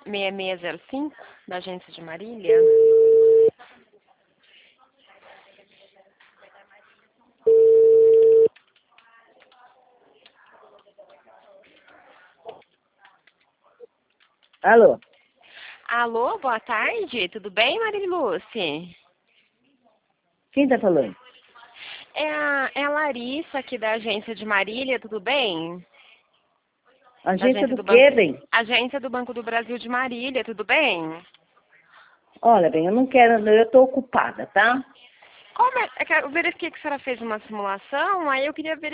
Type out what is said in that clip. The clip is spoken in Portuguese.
6605, da agência de Marília. Alô? Alô, boa tarde, tudo bem, Mariluce? Quem tá falando? É a Larissa aqui da agência de Marília, tudo bem? Agência do quê, bem? Agência do Banco do Brasil de Marília, tudo bem? Olha, bem, eu não quero, eu tô ocupada, tá? Eu verifiquei que a senhora fez uma simulação, aí eu queria verificar